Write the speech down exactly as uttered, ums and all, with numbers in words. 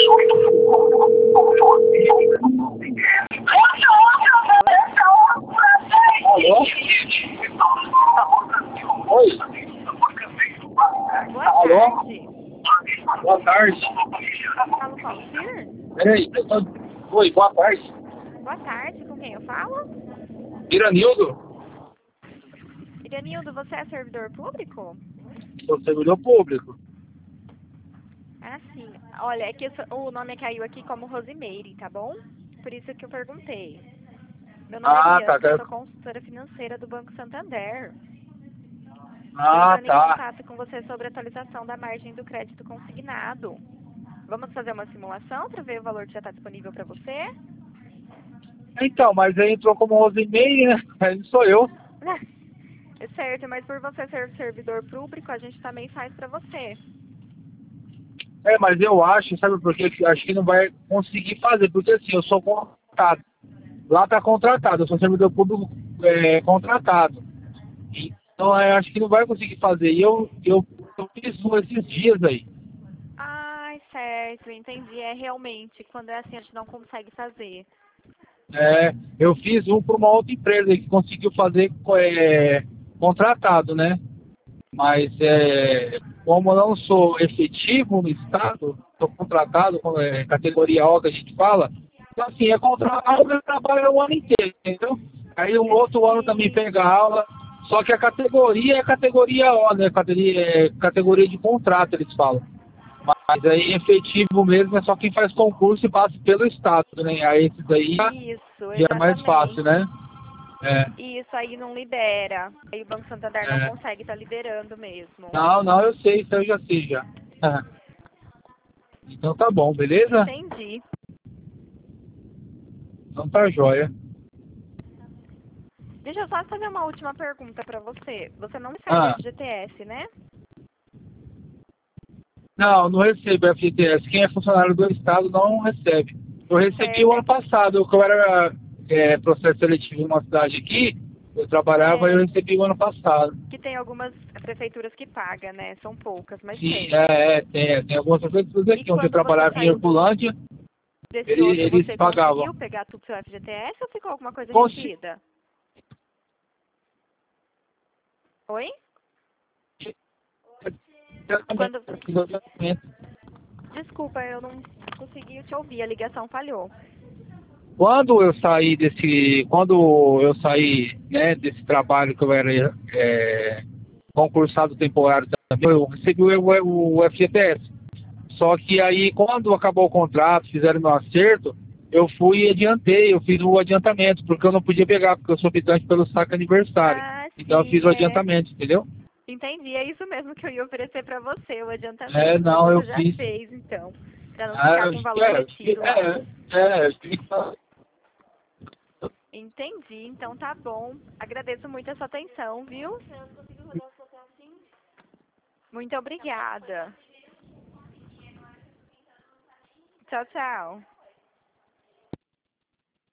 Alô? Oi? Boa Alô? tarde. Boa tarde. Falo com a Alcir? Peraí, eu tô... Oi, boa tarde. Boa tarde, com quem eu falo? Iranildo, Iranildo, você é servidor público? sou servidor público. Ah, sim. Olha, é que eu sou- o nome caiu aqui como Rosimeire, tá bom? Por isso que eu perguntei. Meu nome é Ah, tá. Bianca, eu tá. sou consultora financeira do Banco Santander. Estou Ah, entrando em tá. contato com você sobre a atualização da margem do crédito consignado. Vamos fazer uma simulação para ver o valor que já está disponível para você? Então, mas aí entrou como Rosimeire, né? Aí sou eu. É certo, mas por você ser servidor público, a gente também faz para você. É, mas eu acho, sabe por quê? Que acho que não vai conseguir fazer, porque assim, eu sou contratado. Lá tá contratado, eu sou servidor público é, contratado. Então eu acho que não vai conseguir fazer. E eu, eu, eu fiz um esses dias aí. Ai, certo, entendi. É realmente, quando é assim, a gente não consegue fazer. É, eu fiz um para uma outra empresa que conseguiu fazer é, contratado, né? Mas é, como eu não sou efetivo no Estado, sou contratado, com é, categoria O que a gente fala, então assim, é contratado, eu trabalho o ano inteiro, entendeu? Aí o outro ano também Sim, pega aula, só que a categoria é categoria O, né? Categoria, é, categoria de contrato, eles falam. Mas aí efetivo mesmo é só quem faz concurso e passa pelo Estado, né? Aí esses daí já isso, já é mais fácil, exatamente. né? É, Isso aí não libera. Aí o Banco Santander não é. consegue estar liberando mesmo. Não, não, eu sei, isso eu já sei já. Então tá bom, beleza? Entendi. Então tá jóia. Deixa eu só fazer uma última pergunta para você. Você não recebe Ah, F G T S, né? não, não recebo F G T S. Quem é funcionário do Estado não recebe. Eu recebi o Certo, é ano passado, que eu era é, processo seletivo em uma cidade aqui, eu trabalhava e eu é recebi o ano passado. que tem algumas prefeituras que pagam, né? São poucas, mas Sim, tem. é, é, tem, tem algumas prefeituras E aqui, onde eu quando você trabalhava em saiu do Herculândia, desse eles, outro, eles você pagavam. conseguiu pegar tudo seu F G T S ou ficou alguma coisa Consi- retida? Oi? Quando Desculpa, eu não consegui te ouvir, a ligação falhou. Quando eu saí desse, quando eu saí, né, desse trabalho que eu era é, concursado temporário também, eu recebi o, o F G T S. Só que aí, quando acabou o contrato, fizeram meu acerto, eu fui e adiantei, eu fiz o adiantamento, porque eu não podia pegar, porque eu sou habitante pelo saque aniversário. Ah, Então eu fiz sim, o é. adiantamento, entendeu? Entendi, é isso mesmo que eu ia oferecer para você, o É, adiantamento, mas não, eu você já fiz. fez, então, para não Ah, ficar eu, com valor é, retido lá. é, é, eu tive que fazer. Entendi, então tá bom. Agradeço muito a sua atenção, viu? Muito obrigada. Tchau, tchau.